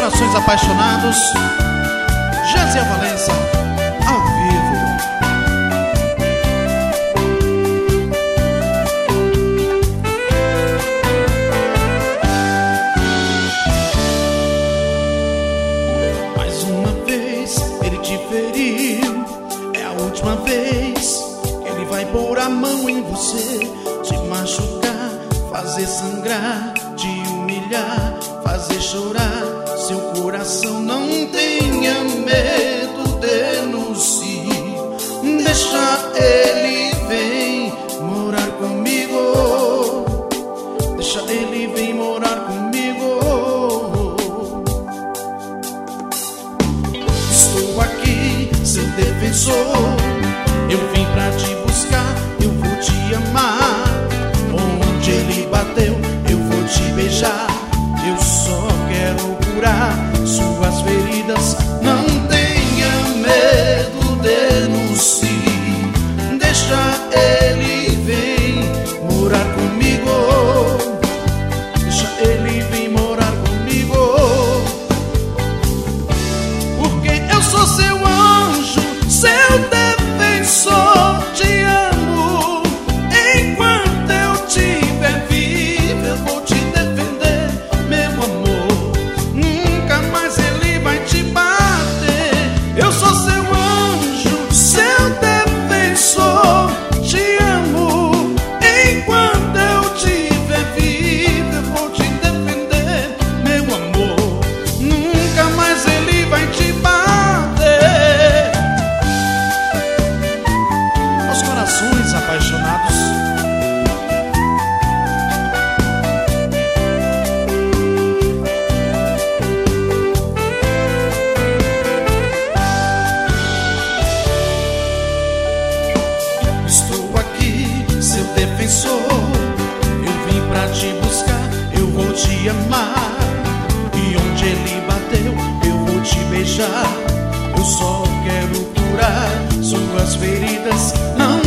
corações apaixonados, Jéssica Valença, ao vivo. Mais uma vez ele te feriu, é a última vez. Ele vai pôr a mão em você, te machucar, fazer sangrar, te humilhar, fazer chorar seu coração. Não tenha medo, denuncie. Deixa ele vir morar comigo. Deixa ele vir morar comigo. Estou aqui, seu defensor. Eu vim pra te buscar, eu vou te amar. Onde ele bateu, eu vou te beijar. Eu só quero curar suas feridas. Não tenha medo, denuncie. Deixa ele vir morar comigo. Deixa ele vir morar comigo. Porque eu sou seu anjo, seu defensor. Te amo. Enquanto eu tiver vivo, eu vou te defender, meu amor. Nunca mais ele vai te bater. Eu sou seu anjo, seu defensor. Te amo. Enquanto eu tiver vivo, eu vou te defender, meu amor. Nunca mais ele vai te bater. Os corações apaixonados, estou aqui, seu defensor. Eu vim pra te buscar, eu vou te amar. E onde ele bateu, eu vou te beijar. Eu só quero curar suas feridas. Não